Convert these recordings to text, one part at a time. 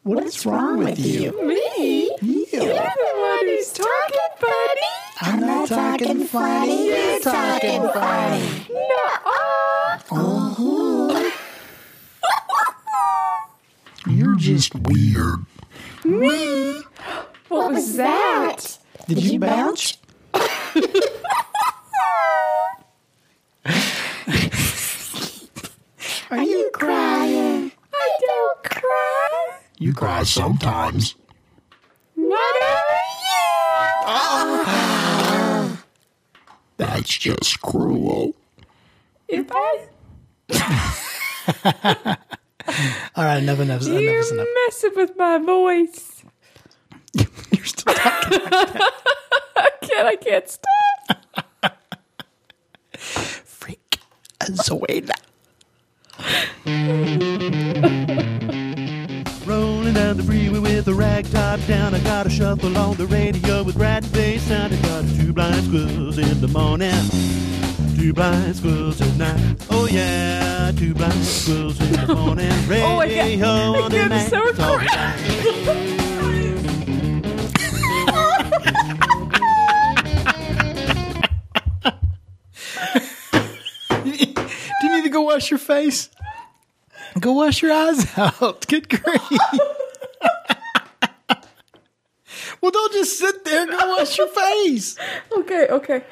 What's wrong with you? Me? You. You're the one who's talking funny. I'm not talking funny. You're talking funny. Nuh-uh. You're just weird. Me? What was that? Did you bounce? Are you crying? I don't cry. You cry sometimes. What are you? That's just cruel. If I... All right, enough. You're messing with my voice. You're still talking. I can't stop. Freak Zoida. Rolling down the freeway with a rag top down. I got a shuffle on the radio with Brad and Bass sound. I got two blind squirrels in the morning, two blind squirrels at night. Oh yeah, two blind squirrels in the morning. Radio on the night. So Do you need to go wash your face? Go wash your eyes out. Good grief. Well, don't just sit there. Go wash your face. Okay.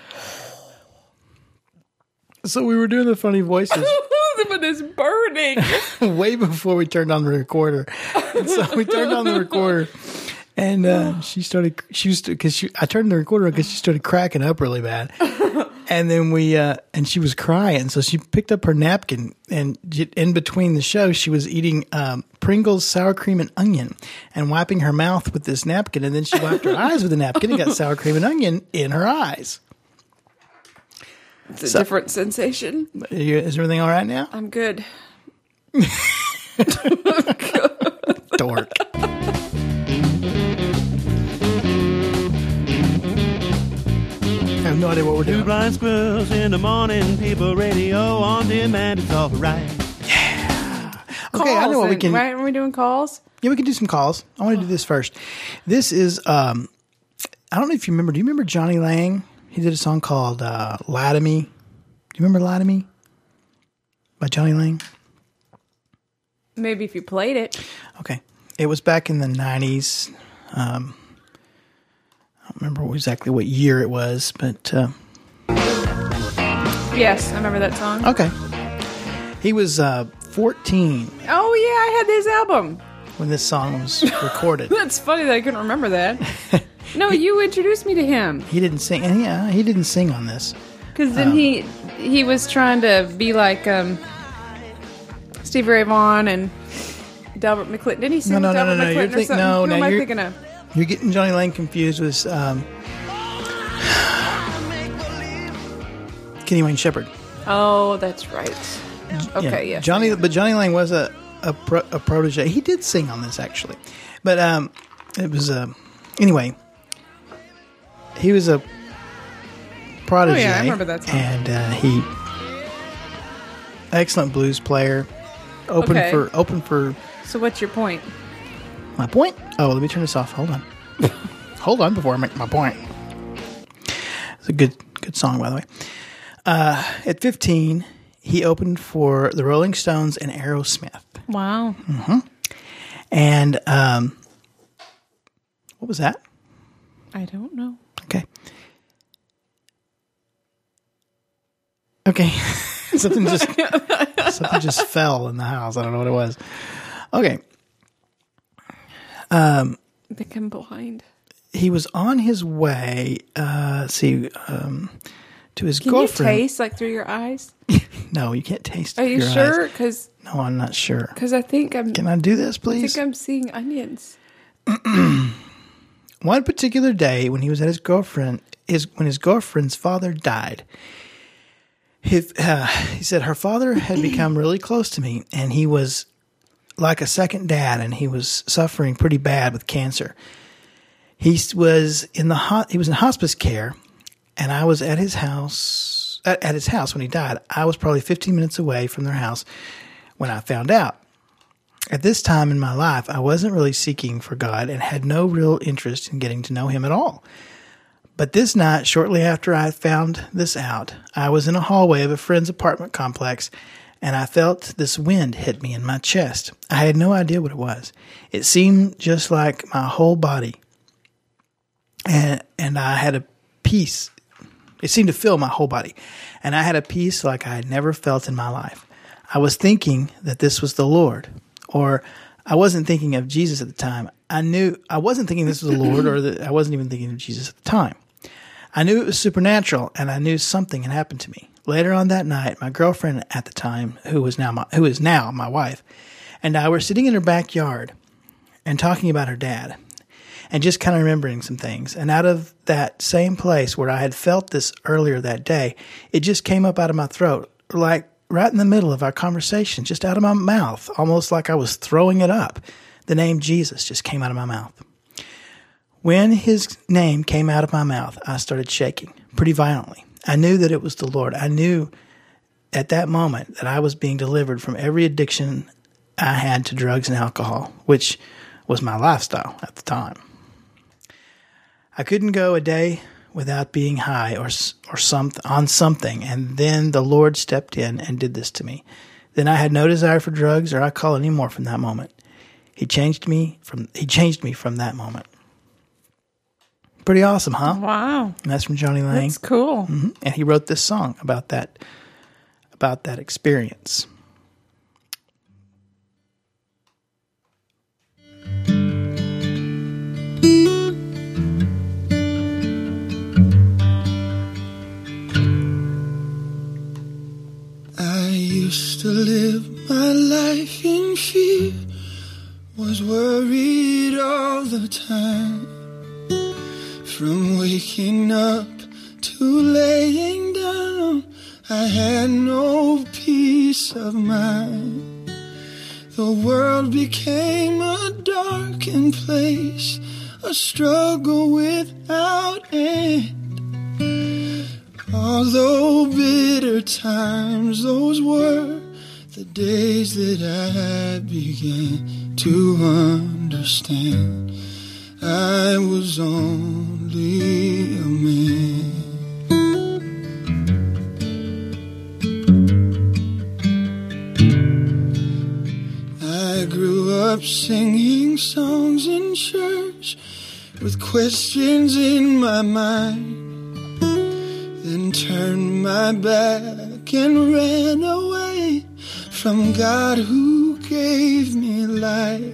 So we were doing the funny voices The one is burning. way before we turned on the recorder. And so we turned on the recorder, and I turned the recorder on because she started cracking up really bad. And then and she was crying. So she picked up her napkin, and in between the show, she was eating Pringles sour cream and onion and wiping her mouth with this napkin. And then she wiped her eyes with the napkin and got sour cream and onion in her eyes. It's a different sensation. Is everything all right now? I'm good. Dork. I have no idea what we're Two doing. blind squirrels in the morning. People radio on demand. It's all right. Okay, I know what we can. Right? Are we doing calls? Yeah, we can do some calls. I want to do this first. This is, I don't know if you remember. Do you remember Johnny Lang? He did a song called Lie to Me. Do you remember Lie to Me? By Johnny Lang? Maybe if you played it. Okay. It was back in the 90s. I don't remember exactly what year it was, but... Yes, I remember that song. okay. He was 14 Oh, yeah, I had this album. when this song was recorded. That's funny that I couldn't remember that. No, you introduced me to him. He didn't sing, and yeah, he didn't sing on this. Because then he was trying to be like Stevie Ray Vaughan and Delbert McClinton. Didn't he sing No, Delbert McClinton you're or something? Who am I you're, thinking of? you're getting Johnny Lang confused with Kenny Wayne Shepherd. Oh, that's right. Okay, yeah. Johnny Lang was a protege. He did sing on this actually, but it was anyway. He was a protege. Oh yeah, I remember that song. And he excellent blues player. Open for So what's your point? my point. Oh, let me turn this off. Hold on. Hold on before I make my point. It's a good song, by the way. At 15, he opened for the Rolling Stones and Aerosmith. Wow. Mm-hmm. And what was that? I don't know. Okay. something just fell in the house. I don't know what it was. Okay. Become blind. He was on his way. To his Can girlfriend. you taste like through your eyes? No, you can't taste. Are you your sure? eyes. Because No, I'm not sure. I think I'm. Can I do this, I please? think I'm seeing onions. One particular day when he was at his girlfriend's father died, he said her father had become really close to me, and he was like a second dad, and he was suffering pretty bad with cancer. He was in hospice care, and I was at his house when he died. I was probably 15 minutes away from their house when I found out. At this time in my life, I wasn't really seeking for God and had no real interest in getting to know Him at all. But this night, shortly after I found this out, I was in a hallway of a friend's apartment complex, and I felt this wind hit me in my chest. I had no idea what it was. It seemed just like my whole body, and I had a peace. It seemed to fill my whole body, and I had a peace like I had never felt in my life. I was thinking that this was the Lord, or I wasn't thinking of Jesus at the time. I wasn't thinking this was the Lord, or that I wasn't even thinking of Jesus at the time. I knew it was supernatural, and I knew something had happened to me. Later on that night, my girlfriend at the time, who is now my wife, and I were sitting in her backyard and talking about her dad, and just kind of remembering some things. And out of that same place where I had felt this earlier that day, it just came up out of my throat, like right in the middle of our conversation, just out of my mouth, almost like I was throwing it up. The name Jesus just came out of my mouth. When his name came out of my mouth, I started shaking pretty violently. I knew that it was the Lord. I knew at that moment that I was being delivered from every addiction I had to drugs and alcohol, which was my lifestyle at the time. I couldn't go a day without being high or on something, and then the Lord stepped in and did this to me. Then I had no desire for drugs or alcohol anymore from that moment. He changed me from that moment. Pretty awesome, huh? Wow. And that's from Johnny Lang. That's cool. Mm-hmm. And he wrote this song about that experience. I used to live my life in fear, was worried all the time. From waking up to laying down, I had no peace of mind. The world became a darkened place, a struggle without end. Although bitter times, those were the days that I began to understand I was only a man. I grew up singing songs in church with questions in my mind, then turned my back and ran away from God who gave me life.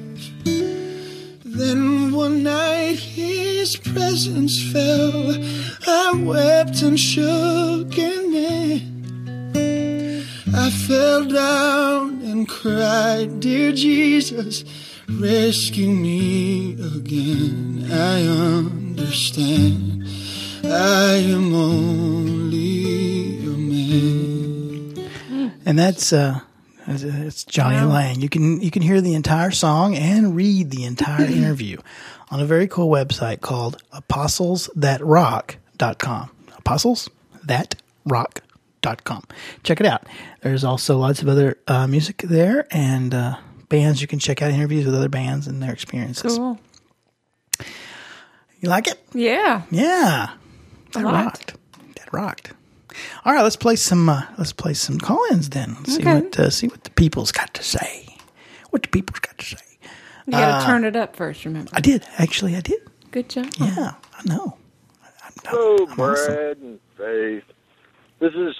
Then one night his presence fell, I wept and shook and then I fell down and cried, dear Jesus, rescue me again. I understand I am only a man. And that's it's Johnny Lang. You can hear the entire song and read the entire interview on a very cool website called ApostlesThatRock.com. ApostlesThatRock.com. Check it out. There's also lots of other music there and bands. You can check out interviews with other bands and their experiences. Cool. You like it? Yeah. Yeah. That rocked. That rocked. All right, let's play some call-ins then. See what the people's got to say. What the people's got to say. You got to turn it up first, remember? I did. Actually, I did. Good job. Yeah, I know. Hello, I'm Brad awesome. and Faith. This is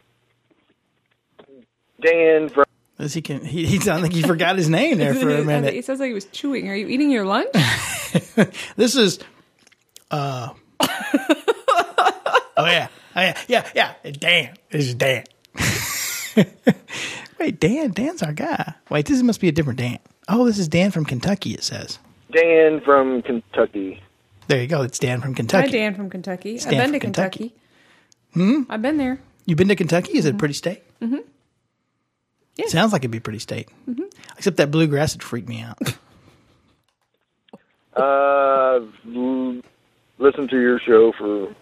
Dan from... He sounded like he forgot his name there for a He minute. sounds like he was chewing. Are you eating your lunch? This is Oh yeah. Dan. This is Dan. Wait, Dan's our guy. Wait, this must be a different Dan. Oh, this is Dan from Kentucky, it says. Dan from Kentucky. There you go. It's Dan from Kentucky. Hi, Dan from Kentucky. It's I've Dan been from to Kentucky. Kentucky. I've been there. You've been to Kentucky? Is it a pretty state? Mm-hmm. Yeah. Sounds like it'd be a pretty state. Mm-hmm. Except that bluegrass would freak me out. Listened to your show for a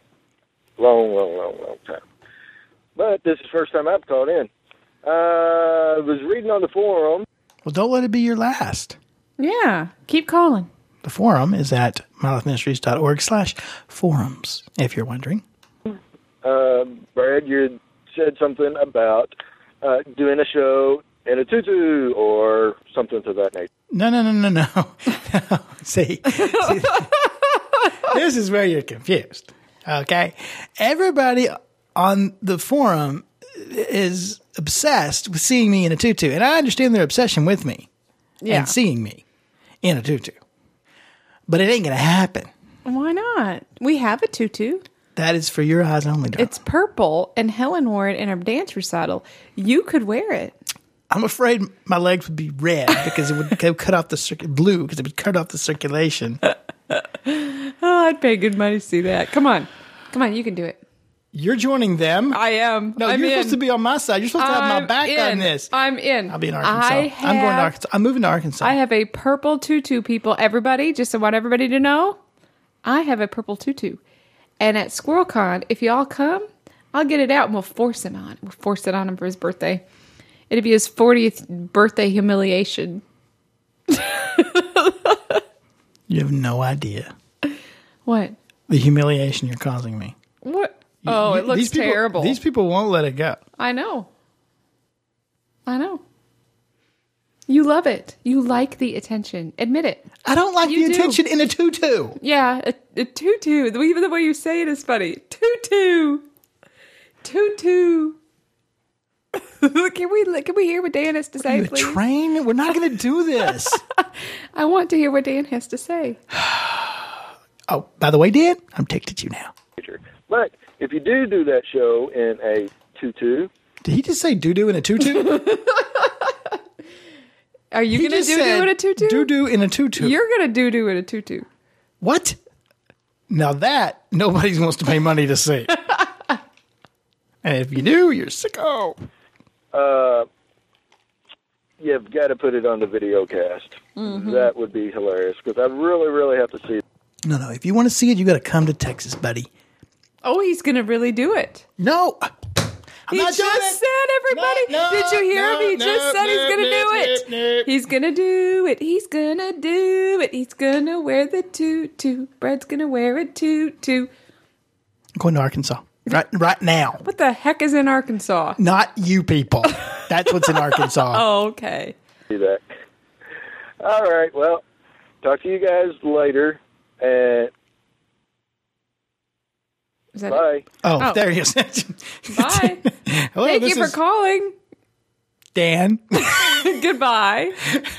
long time. But this is the first time I've called in. I was reading on the forum Well, don't let it be your last. Yeah. Keep calling. The forum is at mylifeministries.org/forums, if you're wondering. Brad, you said something about doing a show in a tutu or something to that nature. No. See, this is where you're confused. Okay? Everybody on the forum is obsessed with seeing me in a tutu, and I understand their obsession with me and seeing me in a tutu. But it ain't going to happen. Why not? We have a tutu. That is for your eyes only, darling. It's purple, and Helen wore it in her dance recital. You could wear it. I'm afraid my legs would be red because it would cut off the blue because it would cut off the circulation. Oh, I'd pay good money to see that. Come on, you can do it. You're joining them. I am. No, you're supposed to be on my side. You're supposed to have my back on this. I'm in. I'll be in Arkansas. I'm going to Arkansas. I'm moving to Arkansas. I have a purple tutu, people. Everybody, just I want everybody to know, I have a purple tutu. And at SquirrelCon, if you all come, I'll get it out and we'll force him on. We'll force it on him for his birthday. It'll be his 40th birthday humiliation. You have no idea What? the humiliation you're causing me. What? Oh, it looks These people- terrible. These people won't let it go. I know. You love it. You like the attention. Admit it. I don't like You the do. attention in a tutu. Yeah, a tutu. Even the way you say it is funny. Tutu. Tutu. Can we hear what Dan has to Are say, you a please? train? We're not going to do this. I want to hear what Dan has to say. Oh, by the way, Dan, I'm texting you now. But if you do that show in a tutu, Did he just say doo-doo in a tutu? Are you He going to just doo-doo said in a tutu? Doo-doo in a tutu. You're going to doo-doo in a tutu. What? Now that nobody wants to pay money to see. And if you do, you're sicko. you've got to put it on the video cast. Mm-hmm. That would be hilarious because I really, really have to see it. No. If you want to see it, you got to come to Texas, buddy. Oh, he's going to really do it. No. He just said, everybody. Did you hear him? He just said he's going to do it. He's going to do it. He's going to do it. He's going to wear the tutu. Brad's going to wear a tutu. I'm going to Arkansas. Right now. What the heck is in Arkansas? Not you people. That's what's in Arkansas. Oh, okay. See that. All right. Well, talk to you guys later. And Is that bye. Oh, there he is. it? Bye. Hello, Thank this you for is calling. Dan. Goodbye.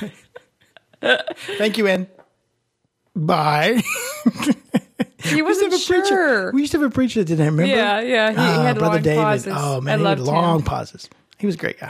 Thank you, and bye. He wasn't sure. We used to have a preacher that did that, remember? Yeah. He had Brother long David. pauses. Oh, man, I he had loved long him. pauses. He was a great guy.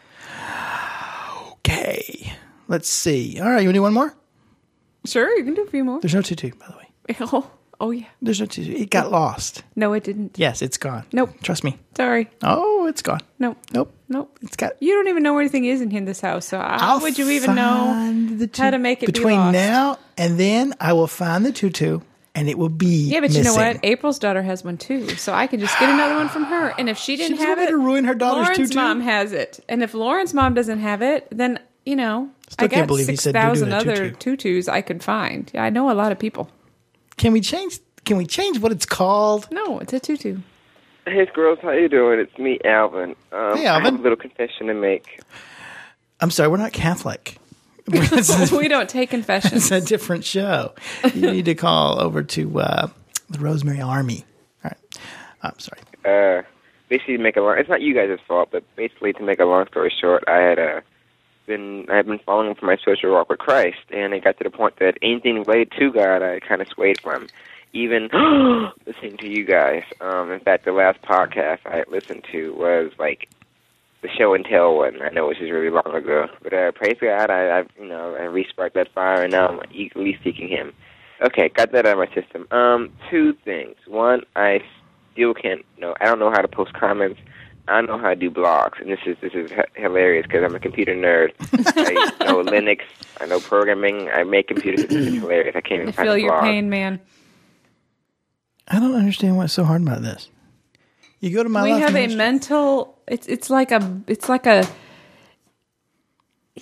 Okay. Let's see. All right, you want to do one more? Sure, you can do a few more. There's no tutu, by the way. Oh yeah. There's no tutu. It got lost. No, it didn't. Yes, it's gone. Nope. Trust me. Sorry. Oh, it's gone. Nope. Nope. It's got. You don't even know where anything is in this house, so how would you even know how to make it between be lost? now and then? I will find the tutu, and it will be. Yeah, but you know missing. what? April's daughter has one too, so I can just get another one from her. And if she didn't She's have not it, gonna ruin her daughter's Lauren's tutu? mom has it. And if Lauren's mom doesn't have it, then I can't got believe he said doo-doo in 6,000 a other tutu. tutus I could find. Yeah, I know a lot of people. Can we change what it's called? No, it's a tutu. Hey, girls, how you doing? It's me, Alvin. Hey, I Alvin. have a little confession to make. I'm sorry, we're not Catholic. We don't take It's confessions. a different show. You need to call over to the Rosemary Army. All right. I'm sorry. Basically, to make a long. It's not you guys' fault, but basically, to make a long story short, I had been following for my social walk with Christ, and it got to the point that anything related to God, I kind of swayed from. Even listening to you guys. In fact, the last podcast I listened to was like the show and tell one. I know it was just really long ago, but praise God, I re-sparked that fire, and now I'm eagerly seeking Him. Okay, got that out of my system. Two things. One, I still can't. I don't know how to post comments. I don't know how to do blogs, and this is hilarious because I'm a computer nerd. I know Linux. I know programming. I make computers. It's hilarious. I can't even I find feel a your blog. pain, man. I don't understand what's so hard about this. You go to my We life have a ministry- mental. It's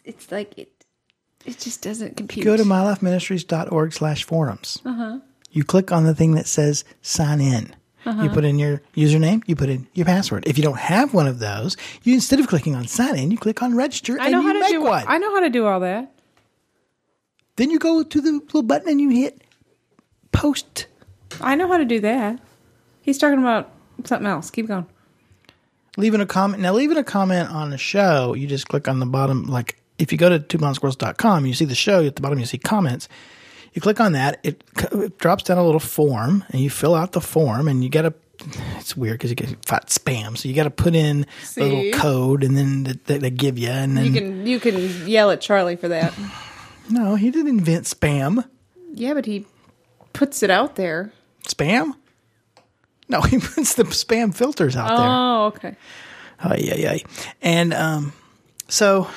it's like it just doesn't compute. Go to mylifeministries.org/forums. You click on the thing that says sign in. You put in your username, you put in your password. If you don't have one of those, you instead of clicking on sign in, you click on register and you make one. I know how to do all that. Then you go to the little button and you hit post. I know how to do that. He's talking about something else. Keep going. Leaving a comment. Now, leaving a comment on the show, you just click on the bottom. Like, if you go to twoblindesquirrels.com, you see the show. At the bottom, you see comments. You click on that. It drops down a little form, and you fill out the form, and you got to – it's weird because you get spam. So you got to put in a little code, and then they give you. And then You can yell at Charlie for that. No, he didn't invent spam. Yeah, but he puts it out there. Spam? No, he puts the spam filters out there. Oh, okay. Oh, yeah. And so,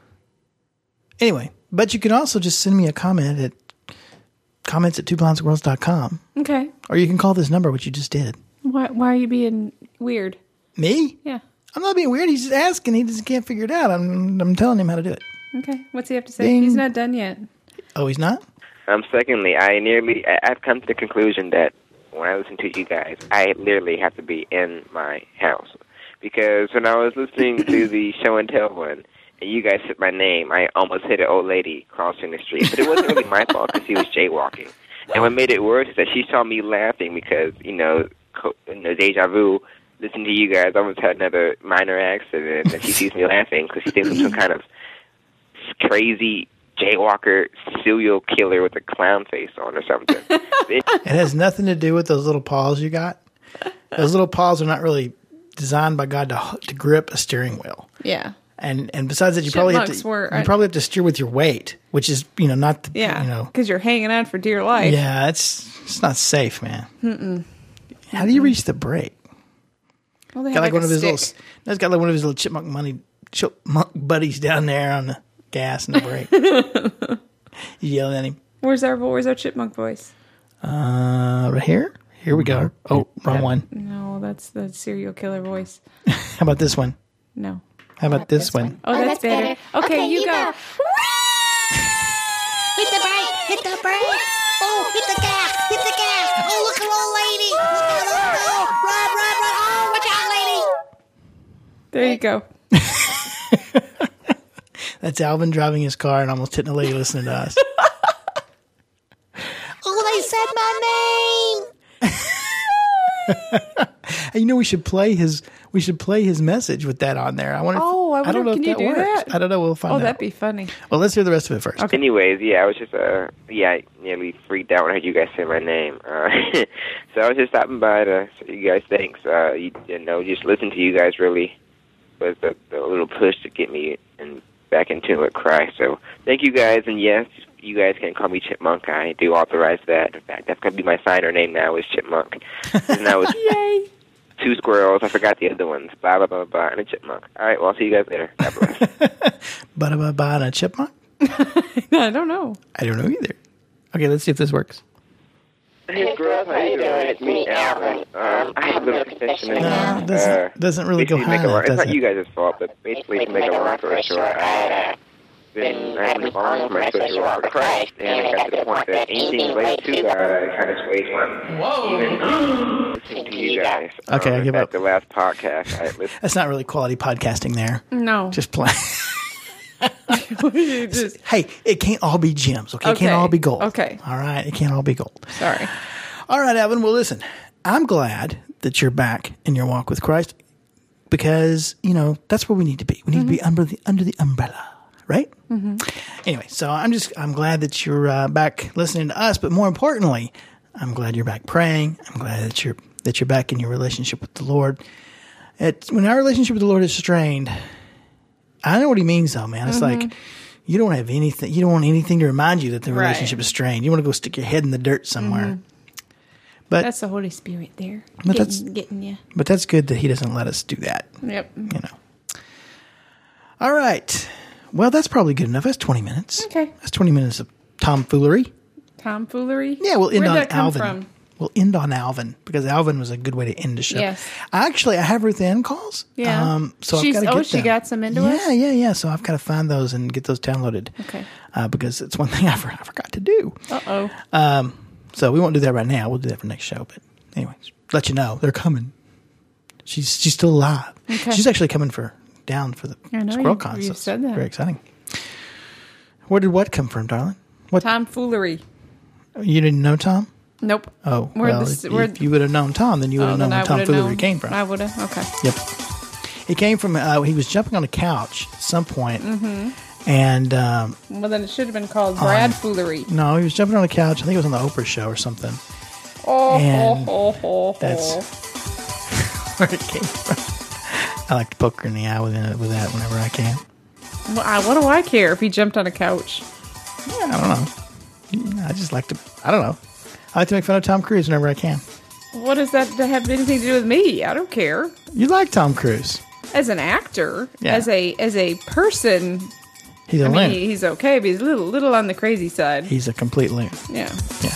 anyway, but you can also just send me a comment at comments@twoblindesquirrels.com. Okay. Or you can call this number, which you just did. Why are you being weird? Me? Yeah. I'm not being weird. He's just asking. He just can't figure it out. I'm telling him how to do it. Okay. What's he have to say? Ding. He's not done yet. Oh, he's not? Secondly, I've come to the conclusion that when I listen to you guys, I literally have to be in my house. Because when I was listening to the show and tell one, and you guys said my name, I almost hit an old lady crossing the street. But it wasn't really my fault because she was jaywalking. And what made it worse is that she saw me laughing because, deja vu, listening to you guys, I almost had another minor accident, and she sees me laughing because she thinks I'm some kind of crazy jaywalker serial killer with a clown face on or something. It has nothing to do with those little paws you got. Those little paws are not really designed by God to grip a steering wheel. Yeah. And besides that, you probably have to steer with your weight, which is not the, because you're hanging on for dear life. Yeah, it's not safe, man. How do you reach the brake? Well, they got have one of his stick. He's got like one of his little chipmunk buddies down there on the gas and the brake. You yelling at him. Where's our chipmunk voice? Right here. Here we go. Oh, wrong one. No, that's the serial killer voice. How about this one? No. How about this one? Oh, that's better. Okay, you go. Hit the brake! Hit the brake! Oh, hit the gas! Hit the gas! Oh, look at old lady! Look at old run! Oh, watch out, lady! There you go. That's Alvin driving his car and almost hitting a lady listening to us. Oh, they said my Hey, we should play his message with that on there. I don't know if that works. That? I don't know. We'll find out. Oh, that'd be funny. Well, let's hear the rest of it first. Okay. Anyways, I was just I nearly freaked out when I heard you guys say my name. So I was just stopping by to say you guys thanks. Just listen to you guys really was the little push to get me back in tune with Christ. So thank you guys, and yes, you guys can call me Chipmunk. I do authorize that. In fact, that's going to be my signer name now is Chipmunk. And now it's Yay! 2 squirrels. I forgot the other ones. Blah, blah, blah, blah, and a chipmunk. All right, well, I'll see you guys later. God bless. Ba-da-ba-ba and a chipmunk? I don't know. I don't know either. Okay, let's see if this works. Hey, girls, how you doing? It's me, Alvin. I have a little confession. No, it doesn't really go high enough, It's does not it? you guys' fault, but basically, to make a long story short, I've been following for my spiritual walk with Christ, and I got to the point that anything related to God, I kind of swayed from. Even listening to you guys. Okay, I give up. The last podcast, I listened. That's not really quality podcasting there. No. Just play. Hey, it can't all be gems, okay? It can't all be gold. Okay. All right? It can't all be gold. Sorry. All right, Alvin. Well, listen, I'm glad that you're back in your walk with Christ because, that's where we need to be. We need to be under the umbrella, right? Mm-hmm. Anyway, so I'm glad that you're back listening to us, but more importantly, I'm glad you're back praying. I'm glad that you're back in your relationship with the Lord. When our relationship with the Lord is strained, I know what he means, though, man. It's like you don't have anything. You don't want anything to remind you that the relationship is strained. You want to go stick your head in the dirt somewhere. But that's the Holy Spirit there, getting you. But that's good that he doesn't let us do that. Yep. All right. Well, that's probably good enough. That's 20 minutes. Okay. That's 20 minutes of tomfoolery. Tomfoolery? Yeah, we'll end Where'd on that come Alvin. from? we'll end on Alvin because Alvin was a good way to end the show. Yes. I have Ruth Ann calls. Yeah. So I've got to get she them. got some into us? Yeah. So I've got to find those and get those downloaded. Okay. Because it's one thing I forgot to do. Uh-oh. So we won't do that right now. We'll do that for next show. But anyways, let you know they're coming. She's still alive. Okay. She's actually coming down for the I know, Squirrel Con. you So said it's that. very exciting. Where did what come from, darling? What? Tomfoolery. You didn't know Tom? Nope. Oh, Where well, this- if where- you would have known Tom, then you would have known then where I would've tomfoolery known. came from. I would have. Okay. Yep. It came from, he was jumping on a couch at some point, and, Well, then it should have been called Bradfoolery. no, he was jumping on a couch. I think it was on the Oprah show or something. Oh, And that's where it came from. I like to poke her in the eye with that whenever I can. Well, what do I care if he jumped on a couch? Yeah, I don't know. I just like to, I don't know. I like to make fun of Tom Cruise whenever I can. What does that have anything to do with me? I don't care. You like Tom Cruise. As an actor, Yeah. as a person, He's a I mean, loon. he's okay, but he's a little on the crazy side. He's a complete loon. Yeah. Yeah.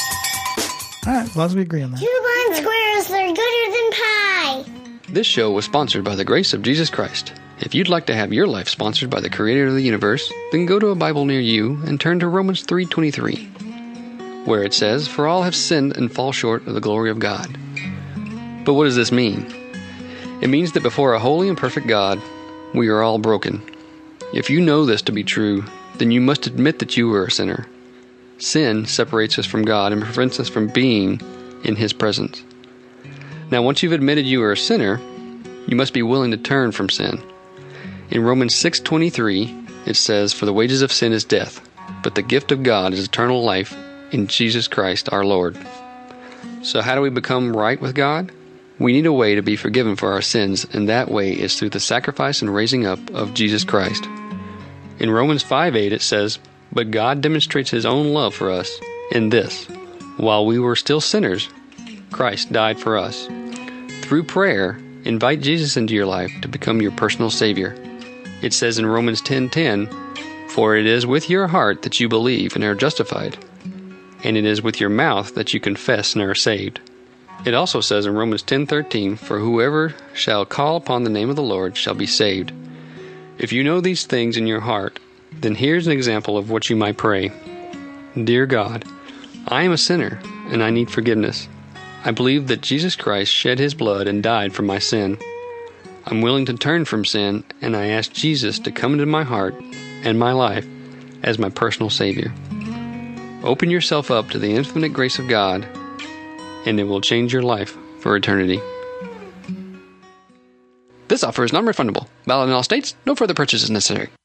All right, as long as we agree on that. Two blind squirrels, they're gooder than pie. This show was sponsored by the grace of Jesus Christ. If you'd like to have your life sponsored by the Creator of the universe, then go to a Bible near you and turn to Romans 3:23, where it says, "For all have sinned and fall short of the glory of God." But what does this mean? It means that before a holy and perfect God, we are all broken. If you know this to be true, then you must admit that you are a sinner. Sin separates us from God and prevents us from being in His presence. Now, once you've admitted you are a sinner, you must be willing to turn from sin. In Romans 6:23, it says, "For the wages of sin is death, but the gift of God is eternal life in Jesus Christ our Lord." So how do we become right with God? We need a way to be forgiven for our sins, and that way is through the sacrifice and raising up of Jesus Christ. In Romans 5:8 it says, "But God demonstrates His own love for us in this: while we were still sinners, Christ died for us." Through prayer, invite Jesus into your life to become your personal Savior. It says in Romans 10:10, "For it is with your heart that you believe and are justified, and it is with your mouth that you confess and are saved." It also says in Romans 10:13, "For whoever shall call upon the name of the Lord shall be saved." If you know these things in your heart, then here's an example of what you might pray. Dear God, I am a sinner and I need forgiveness. I believe that Jesus Christ shed His blood and died for my sin. I'm willing to turn from sin, and I ask Jesus to come into my heart and my life as my personal Savior. Open yourself up to the infinite grace of God, and it will change your life for eternity. This offer is non-refundable. Valid in all states. No further purchase is necessary.